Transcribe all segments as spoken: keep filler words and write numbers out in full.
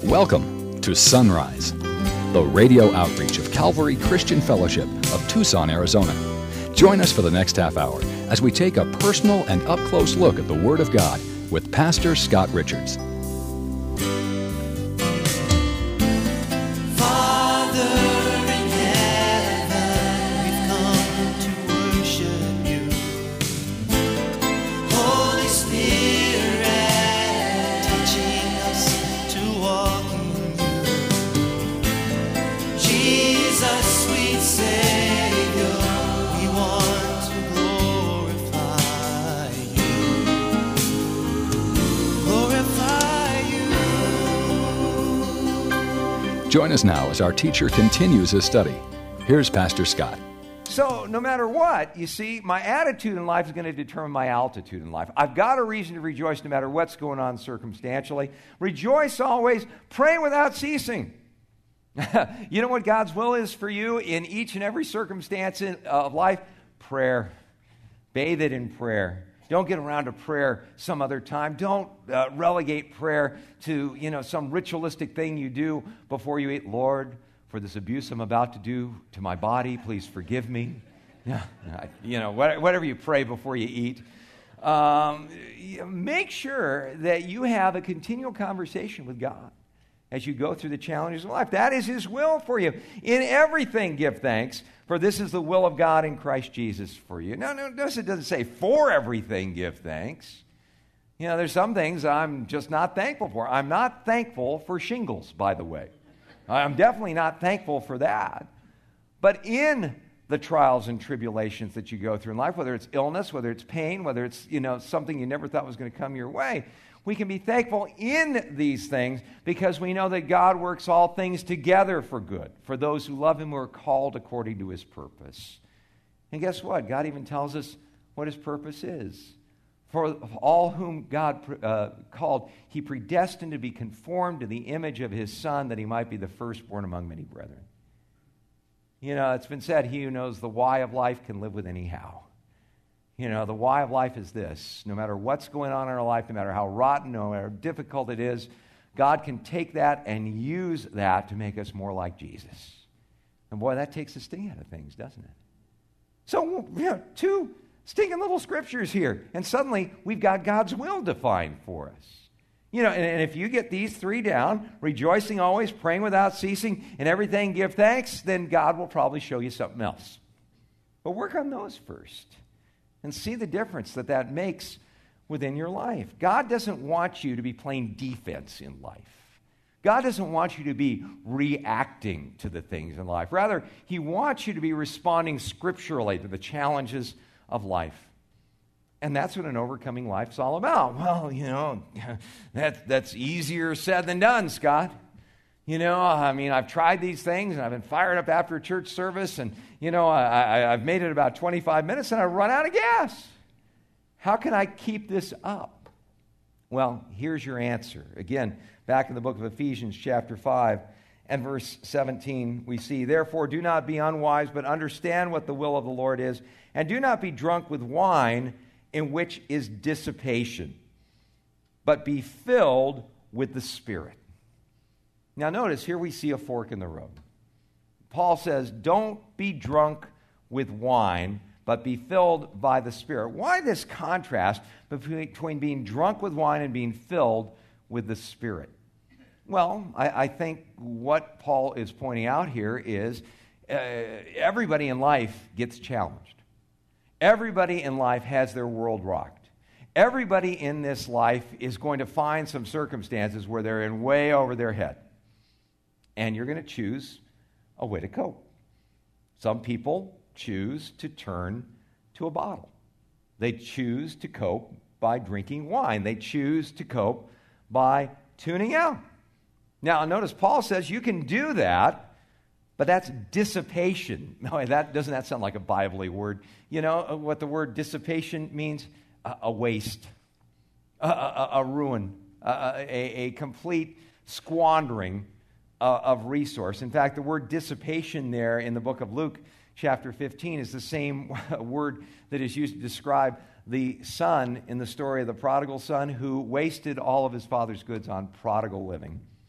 Welcome to Sunrise, the radio outreach of Calvary Christian Fellowship of Tucson, Arizona. Join us for the next half hour as we take a personal and up-close look at the Word of God with Pastor Scott Richards. Join us now as our teacher continues his study. Here's Pastor Scott. So, no matter what, you see, my attitude in life is going to determine my altitude in life. I've got a reason to rejoice no matter what's going on circumstantially. Rejoice always, pray without ceasing. You know what God's will is for you in each and every circumstance of life? Prayer. Bathe it in prayer. Don't get around to prayer some other time. Don't uh, relegate prayer to, you know, some ritualistic thing you do before you eat. Lord, for this abuse I'm about to do to my body, please forgive me. You know, whatever you pray before you eat. Um, make sure that you have a continual conversation with God as you go through the challenges of life. That is His will for you. In everything, give thanks, for this is the will of God in Christ Jesus for you. No, no, notice it doesn't say for everything, give thanks. You know, there's some things I'm just not thankful for. I'm not thankful for shingles, by the way. I'm definitely not thankful for that. But in the trials and tribulations that you go through in life, whether it's illness, whether it's pain, whether it's, you know, something you never thought was going to come your way, we can be thankful in these things because we know that God works all things together for good, for those who love Him who are called according to His purpose. And guess what? God even tells us what His purpose is. For all whom God uh, called, He predestined to be conformed to the image of His Son, that He might be the firstborn among many brethren. You know, it's been said, he who knows the why of life can live with any how. You know, the why of life is this. No matter what's going on in our life, no matter how rotten, no matter how difficult it is, God can take that and use that to make us more like Jesus. And boy, that takes the sting out of things, doesn't it? So, you know, two stinking little scriptures here, and suddenly we've got God's will defined for us. You know, and, and if you get these three down, rejoicing always, praying without ceasing, and everything give thanks, then God will probably show you something else. But work on those first. And see the difference that that makes within your life. God doesn't want you to be playing defense in life. God doesn't want you to be reacting to the things in life. Rather, He wants you to be responding scripturally to the challenges of life. And that's what an overcoming life's all about. Well, you know, that, that's easier said than done, Scott. You know, I mean, I've tried these things, and I've been fired up after a church service, and, you know, I, I, I've made it about twenty-five minutes, and I run out of gas. How can I keep this up? Well, here's your answer. Again, back in the book of Ephesians, chapter five, and verse seventeen, we see, therefore, do not be unwise, but understand what the will of the Lord is, and do not be drunk with wine, in which is dissipation, but be filled with the Spirit. Now notice, here we see a fork in the road. Paul says, don't be drunk with wine, but be filled by the Spirit. Why this contrast between being drunk with wine and being filled with the Spirit? Well, I, I think what Paul is pointing out here is uh, everybody in life gets challenged. Everybody in life has their world rocked. Everybody in this life is going to find some circumstances where they're in way over their head. And you're going to choose a way to cope. Some people choose to turn to a bottle. They choose to cope by drinking wine. They choose to cope by tuning out. Now, notice Paul says you can do that, but that's dissipation. No, that doesn't that sound like a Bible-y word? You know what the word dissipation means? A, a waste, a, a, a ruin, a, a, a complete squandering uh, of resource. In fact, the word dissipation there in the book of Luke, chapter fifteen, is the same word that is used to describe the son in the story of the prodigal son who wasted all of his father's goods on prodigal living.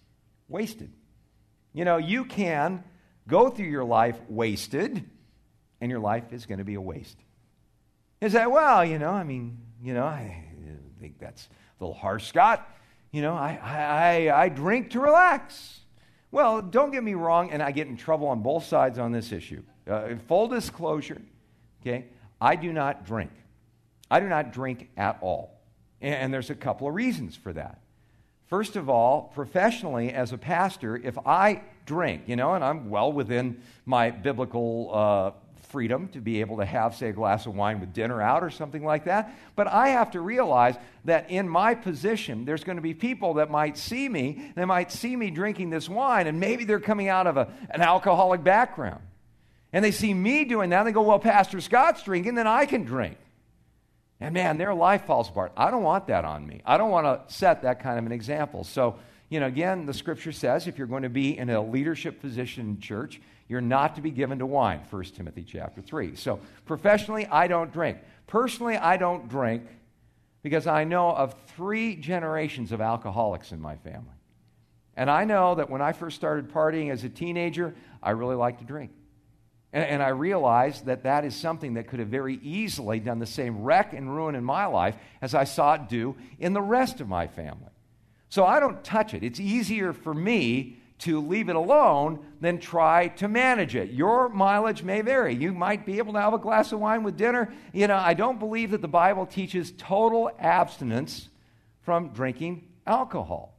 wasted. You know, you can go through your life wasted, and your life is going to be a waste. You say, well, you know, I mean, you know, I think that's a little harsh, Scott. You know, I, I, I drink to relax. Well, don't get me wrong, and I get in trouble on both sides on this issue. Uh, full disclosure, okay, I do not drink. I do not drink at all. And, and there's a couple of reasons for that. First of all, professionally, as a pastor, if I drink, you know, and I'm well within my biblical uh, freedom to be able to have, say, a glass of wine with dinner out or something like that, but I have to realize that in my position, there's going to be people that might see me, they might see me drinking this wine, and maybe they're coming out of a, an alcoholic background. And they see me doing that, and they go, well, Pastor Scott's drinking, then I can drink. And man, their life falls apart. I don't want that on me. I don't want to set that kind of an example. So, you know, again, the scripture says if you're going to be in a leadership position in church, you're not to be given to wine, First Timothy chapter three. So professionally, I don't drink. Personally, I don't drink because I know of three generations of alcoholics in my family. And I know that when I first started partying as a teenager, I really liked to drink. And, and I realized that that is something that could have very easily done the same wreck and ruin in my life as I saw it do in the rest of my family. So I don't touch it. It's easier for me to leave it alone than try to manage it. Your mileage may vary. You might be able to have a glass of wine with dinner. You know, I don't believe that the Bible teaches total abstinence from drinking alcohol.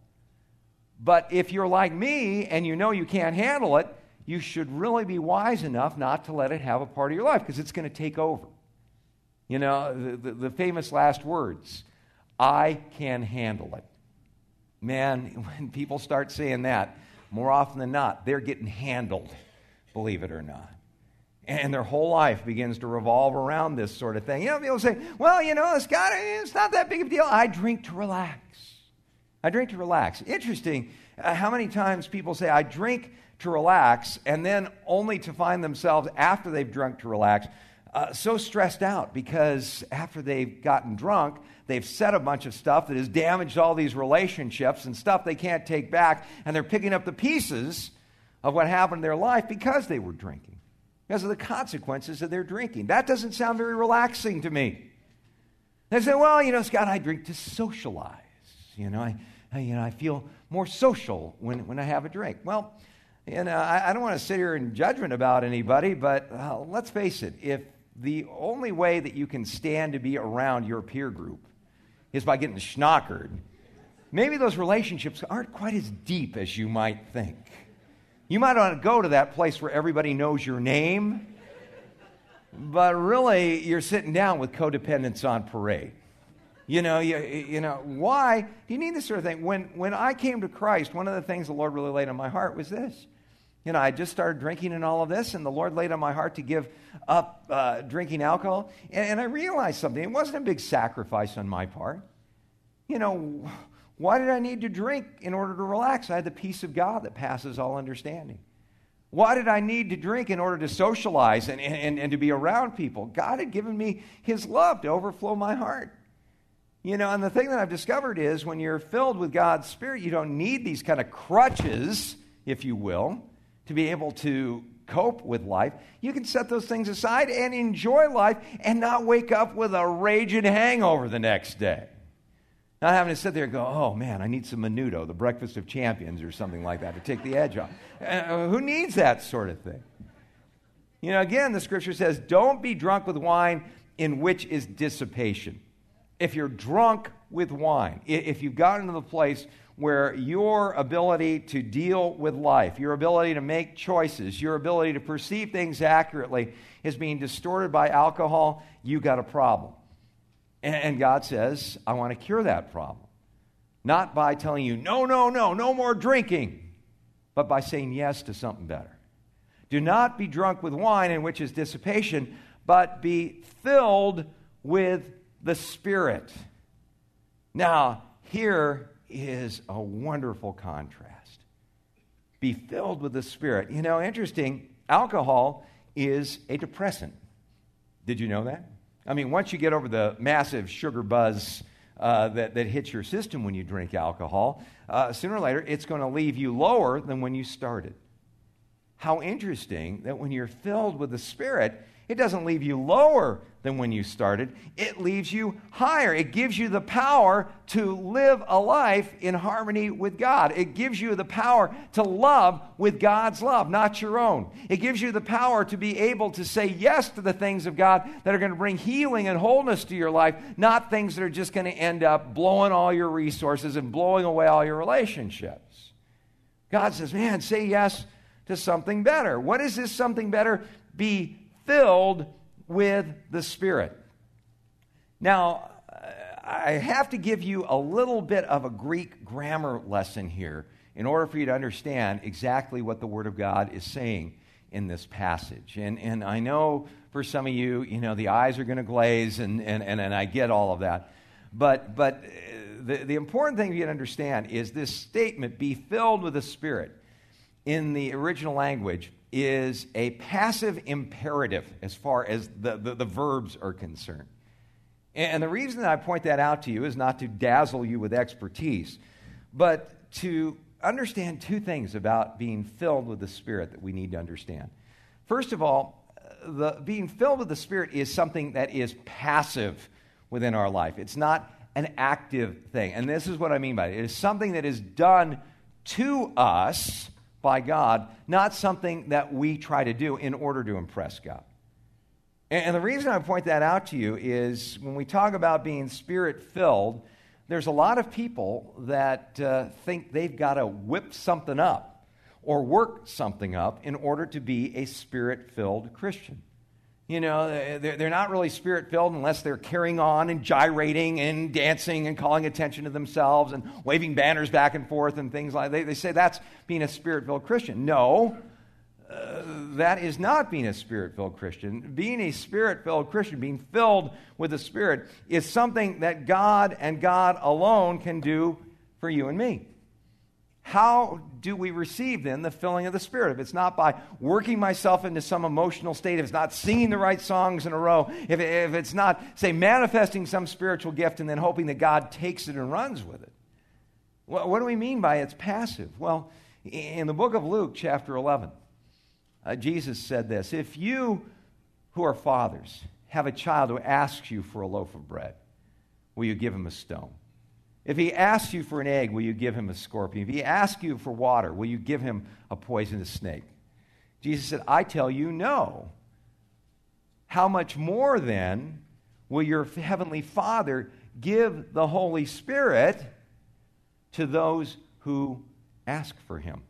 But if you're like me and you know you can't handle it, you should really be wise enough not to let it have a part of your life because it's going to take over. You know, the, the, the famous last words, I can handle it. Man, when people start saying that, more often than not, they're getting handled, believe it or not. And their whole life begins to revolve around this sort of thing. You know, people say, well, you know, Scott, it's not that big of a deal. I drink to relax. I drink to relax. Interesting uh, how many times people say, I drink to relax, and then only to find themselves, after they've drunk to relax, uh, so stressed out because after they've gotten drunk, they've said a bunch of stuff that has damaged all these relationships and stuff they can't take back, and they're picking up the pieces of what happened in their life because they were drinking, because of the consequences of their drinking. That doesn't sound very relaxing to me. They say, well, you know, Scott, I drink to socialize. You know, I, I, you know, I feel more social when, when I have a drink. Well, you know, I, I don't want to sit here in judgment about anybody, but uh, let's face it, if the only way that you can stand to be around your peer group is by getting schnockered, maybe those relationships aren't quite as deep as you might think. You might want to go to that place where everybody knows your name, but really you're sitting down with codependents on parade. You know, you, you know, why do you need this sort of thing? When, when I came to Christ, one of the things the Lord really laid on my heart was this. You know, I just started drinking and all of this, and the Lord laid on my heart to give up uh, drinking alcohol. And, and I realized something. It wasn't a big sacrifice on my part. You know, why did I need to drink in order to relax? I had the peace of God that passes all understanding. Why did I need to drink in order to socialize and, and, and to be around people? God had given me His love to overflow my heart. You know, and the thing that I've discovered is when you're filled with God's Spirit, you don't need these kind of crutches, if you will, to be able to cope with life. You can set those things aside and enjoy life and not wake up with a raging hangover the next day. Not having to sit there and go, oh man, I need some Menudo, the breakfast of champions or something like that to take the edge off. Uh, who needs that sort of thing? You know, again, the scripture says, don't be drunk with wine in which is dissipation. If you're drunk with wine, if you've gotten to the place where your ability to deal with life, your ability to make choices, your ability to perceive things accurately is being distorted by alcohol, you got a problem. And God says, I want to cure that problem. Not by telling you, no, no, no, no more drinking, but by saying yes to something better. Do not be drunk with wine, in which is dissipation, but be filled with the Spirit. Now, here is a wonderful contrast. Be filled with the Spirit. You know, interesting, alcohol is a depressant. Did you know that? I mean, once you get over the massive sugar buzz uh, that, that hits your system when you drink alcohol, uh, sooner or later it's going to leave you lower than when you started. How interesting that when you're filled with the Spirit, it doesn't leave you lower than when you started. It leaves you higher. It gives you the power to live a life in harmony with God. It gives you the power to love with God's love, not your own. It gives you the power to be able to say yes to the things of God that are going to bring healing and wholeness to your life, not things that are just going to end up blowing all your resources and blowing away all your relationships. God says, man, say yes to something better. What is this something better? Be filled with the Spirit. Now, I have to give you a little bit of a Greek grammar lesson here in order for you to understand exactly what the Word of God is saying in this passage. And, and I know for some of you, you know, the eyes are going to glaze, and, and, and, and I get all of that. But, but the, the important thing for you to understand is this statement, be filled with the Spirit, in the original language is a passive imperative as far as the, the, the verbs are concerned. And the reason that I point that out to you is not to dazzle you with expertise, but to understand two things about being filled with the Spirit that we need to understand. First of all, the, being filled with the Spirit is something that is passive within our life. It's not an active thing. And this is what I mean by it. It is something that is done to us by God, not something that we try to do in order to impress God. And the reason I point that out to you is when we talk about being Spirit-filled, there's a lot of people that uh, think they've got to whip something up or work something up in order to be a Spirit-filled Christian. You know, they're not really Spirit-filled unless they're carrying on and gyrating and dancing and calling attention to themselves and waving banners back and forth and things like that. They, they say that's being a Spirit-filled Christian. No, uh, that is not being a Spirit-filled Christian. Being a Spirit-filled Christian, being filled with the Spirit, is something that God and God alone can do for you and me. How do we receive, then, the filling of the Spirit? If it's not by working myself into some emotional state, if it's not singing the right songs in a row, if, if it's not, say, manifesting some spiritual gift and then hoping that God takes it and runs with it. Well, what do we mean by it's passive? Well, in the book of Luke, chapter eleven, uh, Jesus said this, if you who are fathers have a child who asks you for a loaf of bread, will you give him a stone? If he asks you for an egg, will you give him a scorpion? If he asks you for water, will you give him a poisonous snake? Jesus said, I tell you, no. How much more then will your heavenly Father give the Holy Spirit to those who ask for him?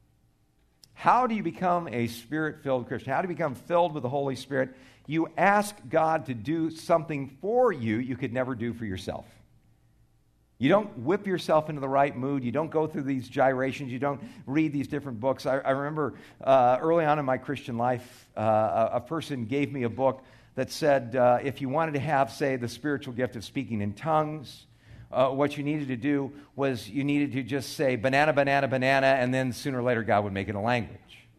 How do you become a Spirit-filled Christian? How do you become filled with the Holy Spirit? You ask God to do something for you you could never do for yourself. You don't whip yourself into the right mood. You don't go through these gyrations. You don't read these different books. I, I remember uh, early on in my Christian life, uh, a, a person gave me a book that said uh, if you wanted to have, say, the spiritual gift of speaking in tongues, uh, what you needed to do was you needed to just say banana, banana, banana, and then sooner or later God would make it a language.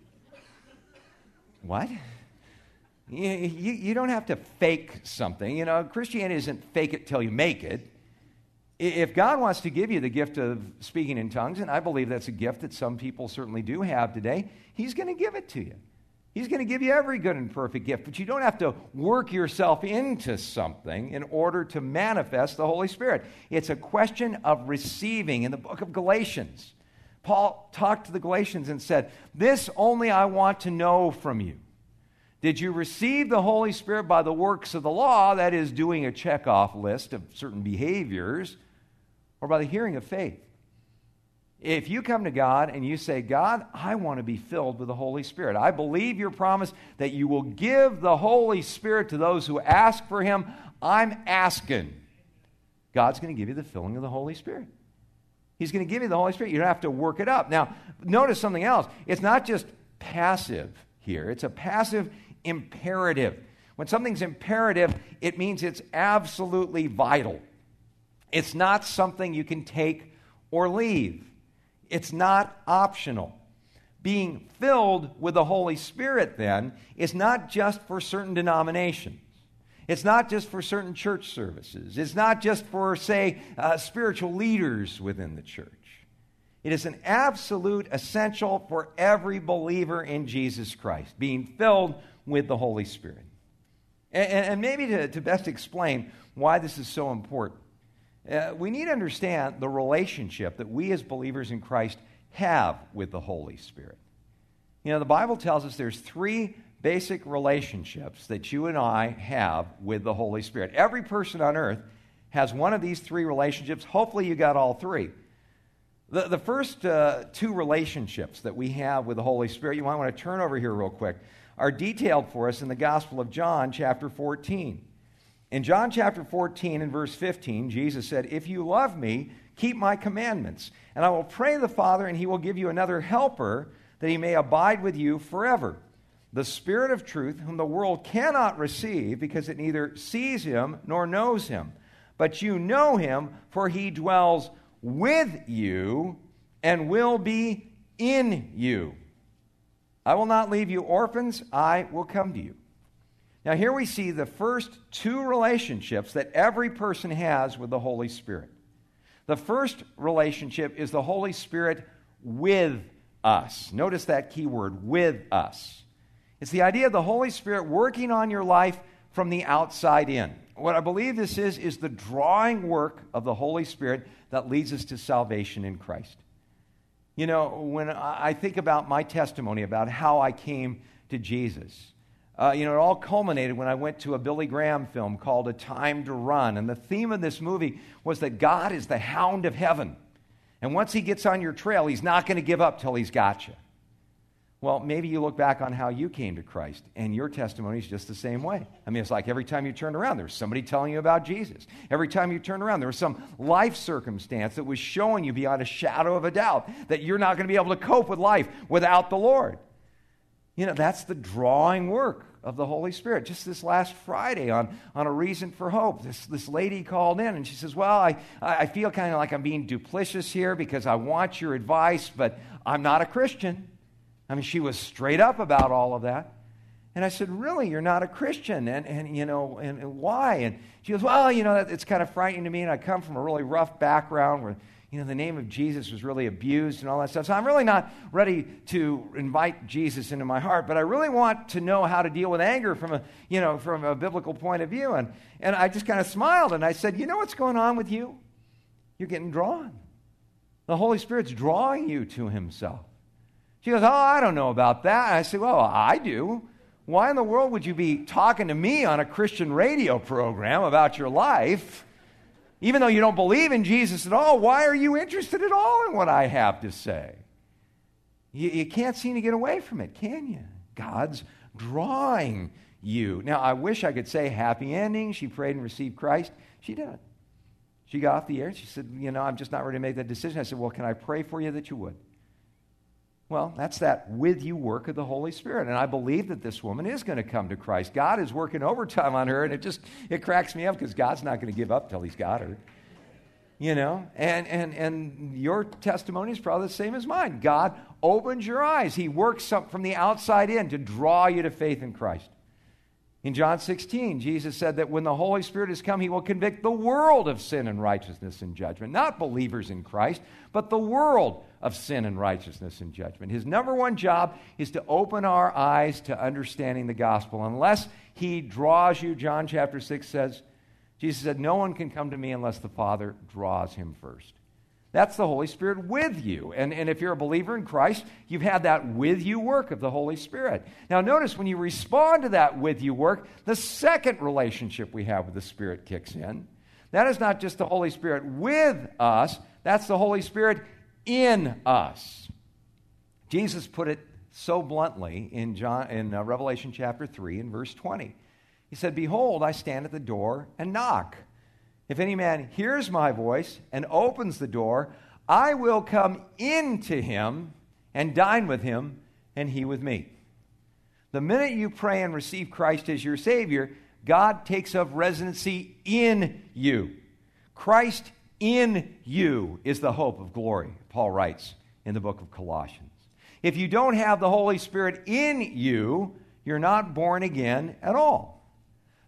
What? You, you, you don't have to fake something. You know, Christianity isn't fake it till you make it. If God wants to give you the gift of speaking in tongues, and I believe that's a gift that some people certainly do have today, he's going to give it to you. He's going to give you every good and perfect gift, but you don't have to work yourself into something in order to manifest the Holy Spirit. It's a question of receiving. In the book of Galatians, Paul talked to the Galatians and said, this only I want to know from you. Did you receive the Holy Spirit by the works of the law, that is, doing a checkoff list of certain behaviors, or by the hearing of faith? If you come to God and you say, God, I want to be filled with the Holy Spirit. I believe your promise that you will give the Holy Spirit to those who ask for him. I'm asking. God's going to give you the filling of the Holy Spirit. He's going to give you the Holy Spirit. You don't have to work it up. Now, notice something else. It's not just passive here. It's a passive imperative. When something's imperative, it means it's absolutely vital. It's not something you can take or leave. It's not optional. Being filled with the Holy Spirit, then, is not just for certain denominations. It's not just for certain church services. It's not just for, say, uh, spiritual leaders within the church. It is an absolute essential for every believer in Jesus Christ, being filled with the Holy Spirit. And, and maybe to, to best explain why this is so important, uh, we need to understand the relationship that we as believers in Christ have with the Holy Spirit. You know, the Bible tells us there's three basic relationships that you and I have with the Holy Spirit. Every person on earth has one of these three relationships. Hopefully you got all three. The, the first uh, two relationships that we have with the Holy Spirit, you might want to turn over here real quick, are detailed for us in the Gospel of John, chapter fourteen. In John chapter fourteen and verse fifteen, Jesus said, "If you love me, keep my commandments, and I will pray the Father, and he will give you another helper, that he may abide with you forever. The Spirit of truth, whom the world cannot receive, because it neither sees him nor knows him. But you know him, for he dwells with you and will be in you. I will not leave you orphans, I will come to you." Now here we see the first two relationships that every person has with the Holy Spirit. The first relationship is the Holy Spirit with us. Notice that key word, with us. It's the idea of the Holy Spirit working on your life from the outside in. What I believe this is, is the drawing work of the Holy Spirit that leads us to salvation in Christ. You know, when I think about my testimony about how I came to Jesus, uh, you know, it all culminated when I went to a Billy Graham film called A Time to Run. And the theme of this movie was that God is the hound of heaven. And once he gets on your trail, he's not going to give up till he's got you. Well, maybe you look back on how you came to Christ, and your testimony is just the same way. I mean, it's like every time you turned around, there was somebody telling you about Jesus. Every time you turned around, there was some life circumstance that was showing you beyond a shadow of a doubt that you're not going to be able to cope with life without the Lord. You know, that's the drawing work of the Holy Spirit. Just this last Friday on, on A Reason for Hope, this, this lady called in, and she says, "Well, I, I feel kind of like I'm being duplicitous here because I want your advice, but I'm not a Christian." I mean, she was straight up about all of that. And I said, "Really, you're not a Christian? And, and you know, and, and why?" And she goes, "Well, you know, it's kind of frightening to me, and I come from a really rough background where, you know, the name of Jesus was really abused and all that stuff. So I'm really not ready to invite Jesus into my heart, but I really want to know how to deal with anger from a, you know, from a biblical point of view." And, and I just kind of smiled, and I said, "You know what's going on with you? You're getting drawn. The Holy Spirit's drawing you to himself." She goes, "Oh, I don't know about that." And I said, "Well, I do. Why in the world would you be talking to me on a Christian radio program about your life? Even though you don't believe in Jesus at all, why are you interested at all in what I have to say?" You, you can't seem to get away from it, can you? God's drawing you. Now, I wish I could say happy ending. She prayed and received Christ. She didn't. She got off the air. She said, "You know, I'm just not ready to make that decision." I said, "Well, can I pray for you that you would?" Well, that's that with you work of the Holy Spirit. And I believe that this woman is going to come to Christ. God is working overtime on her, and it just, it cracks me up because God's not going to give up till he's got her. You know, and, and, and your testimony is probably the same as mine. God opens your eyes. He works some, from the outside in to draw you to faith in Christ. In John sixteen, Jesus said that when the Holy Spirit has come, he will convict the world of sin and righteousness and judgment. Not believers in Christ, but the world of sin and righteousness and judgment. His number one job is to open our eyes to understanding the gospel. Unless he draws you, John chapter six says, Jesus said, "No one can come to me unless the Father draws him first." That's the Holy Spirit with you. And, and if you're a believer in Christ, you've had that with you work of the Holy Spirit. Now notice when you respond to that with you work, the second relationship we have with the Spirit kicks in. That is not just the Holy Spirit with us, that's the Holy Spirit in us. Jesus put it so bluntly in, John, in uh, Revelation chapter three and verse twenty. He said, "Behold, I stand at the door and knock. If any man hears my voice and opens the door, I will come into him and dine with him, and he with me." The minute you pray and receive Christ as your Savior, God takes up residency in you. Christ in you is the hope of glory, Paul writes in the book of Colossians. If you don't have the Holy Spirit in you, you're not born again at all.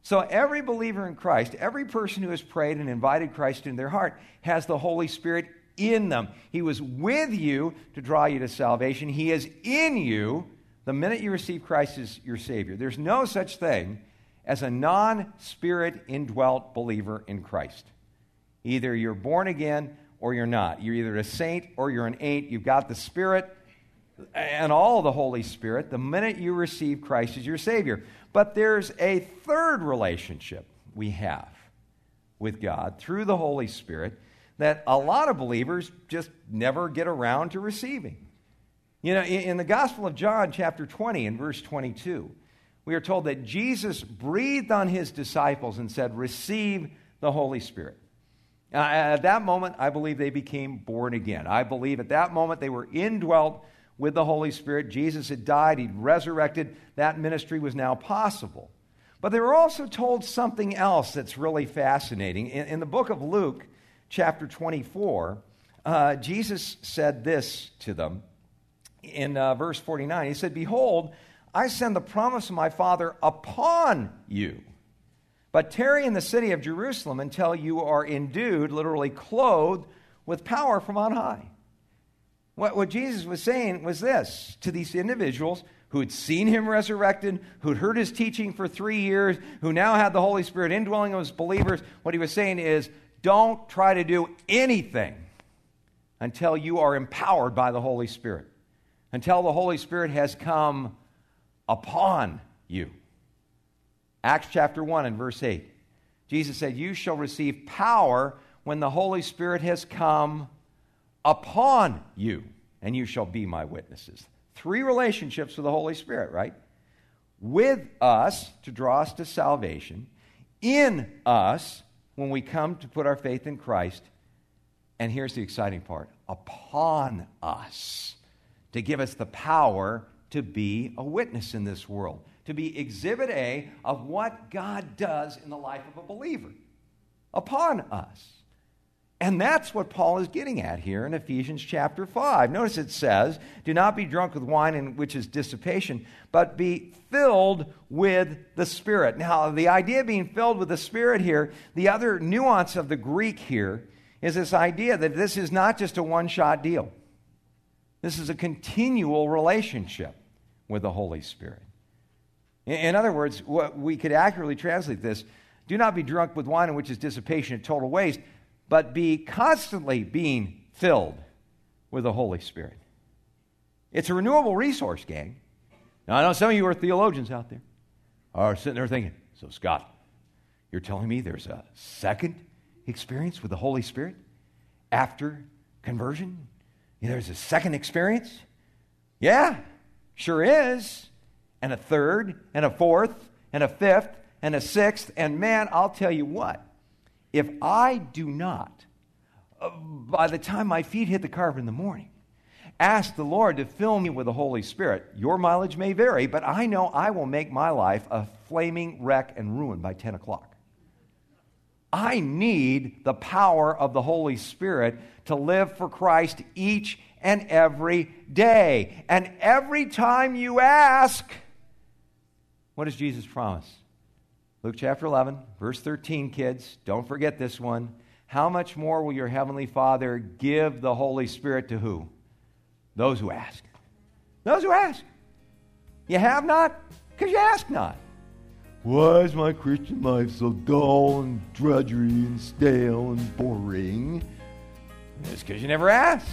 So every believer in Christ, every person who has prayed and invited Christ into their heart has the Holy Spirit in them. He was with you to draw you to salvation. He is in you the minute you receive Christ as your Savior. There's no such thing as a non-Spirit indwelt believer in Christ. Either you're born again or you're not. You're either a saint or you're an ain't. You've got the Spirit and all the Holy Spirit the minute you receive Christ as your Savior. But there's a third relationship we have with God through the Holy Spirit that a lot of believers just never get around to receiving. You know, in the Gospel of John, chapter twenty, and verse twenty-two, we are told that Jesus breathed on his disciples and said, "Receive the Holy Spirit." Uh, at that moment, I believe they became born again. I believe at that moment they were indwelt with the Holy Spirit. Jesus had died, he'd resurrected. That ministry was now possible. But they were also told something else that's really fascinating. In, in the book of Luke, chapter twenty-four, uh, Jesus said this to them in uh, verse forty-nine. He said, "Behold, I send the promise of my Father upon you. But tarry in the city of Jerusalem until you are endued," literally clothed, "with power from on high." What, what Jesus was saying was this to these individuals who had seen him resurrected, who'd heard his teaching for three years, who now had the Holy Spirit indwelling as believers. What he was saying is, don't try to do anything until you are empowered by the Holy Spirit, until the Holy Spirit has come upon you. Acts chapter one and verse eight. Jesus said, "You shall receive power when the Holy Spirit has come upon you, and you shall be my witnesses." Three relationships with the Holy Spirit, right? With us to draw us to salvation, in us when we come to put our faith in Christ, and here's the exciting part, upon us to give us the power to be a witness in this world, to be exhibit A of what God does in the life of a believer, upon us. And that's what Paul is getting at here in Ephesians chapter five. Notice it says, "Do not be drunk with wine, in which is dissipation, but be filled with the Spirit." Now, the idea of being filled with the Spirit here, the other nuance of the Greek here, is this idea that this is not just a one-shot deal. This is a continual relationship with the Holy Spirit. In other words, what we could accurately translate this, do not be drunk with wine, in which is dissipation and total waste, but be constantly being filled with the Holy Spirit. It's a renewable resource, gang. Now, I know some of you are theologians out there are sitting there thinking, "So, Scott, you're telling me there's a second experience with the Holy Spirit after conversion? There's a second experience?" Yeah, sure is. And a third, and a fourth, and a fifth, and a sixth. And man, I'll tell you what. If I do not, uh, by the time my feet hit the carpet in the morning, ask the Lord to fill me with the Holy Spirit, your mileage may vary, but I know I will make my life a flaming wreck and ruin by ten o'clock. I need the power of the Holy Spirit to live for Christ each and every day. And every time you ask, what does Jesus promise? Luke chapter eleven, verse thirteen, kids. Don't forget this one. How much more will your heavenly Father give the Holy Spirit to who? Those who ask. Those who ask. You have not? Because you ask not. Why is my Christian life so dull and drudgery and stale and boring? It's because you never ask.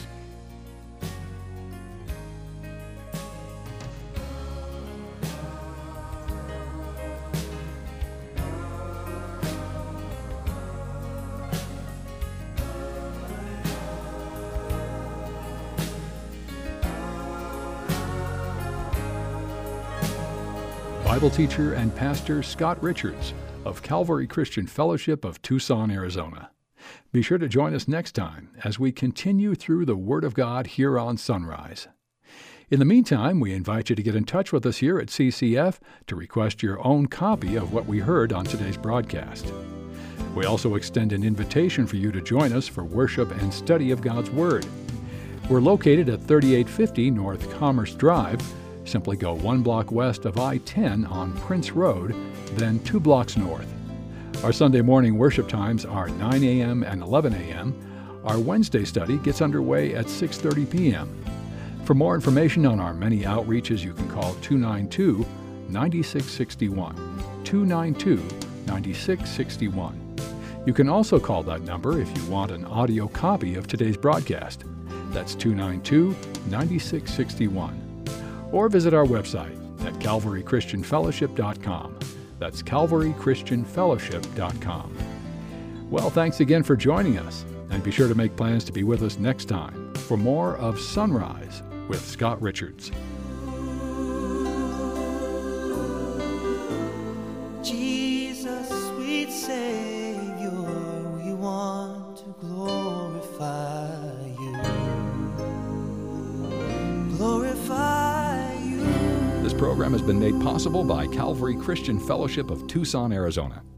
Bible teacher and pastor Scott Richards of Calvary Christian Fellowship of Tucson, Arizona. Be sure to join us next time as we continue through the Word of God here on Sunrise. In the meantime, we invite you to get in touch with us here at C C F to request your own copy of what we heard on today's broadcast. We also extend an invitation for you to join us for worship and study of God's Word. We're located at thirty-eight fifty North Commerce Drive, Simply go one block west of I ten on Prince Road, then two blocks north. Our Sunday morning worship times are nine a.m. and eleven a.m. Our Wednesday study gets underway at six thirty p.m. For more information on our many outreaches, you can call two nine two, nine six six one, two nine two, nine six six one. You can also call that number if you want an audio copy of today's broadcast. That's two nine two, nine six six one. Or visit our website at calvary christian fellowship dot com. That's calvary christian fellowship dot com. Well, thanks again for joining us, and be sure to make plans to be with us next time for more of Sunrise with Scott Richards. Jesus, sweet Savior, we want to glorify you. Glorify you. This program has been made possible by Calvary Christian Fellowship of Tucson, Arizona.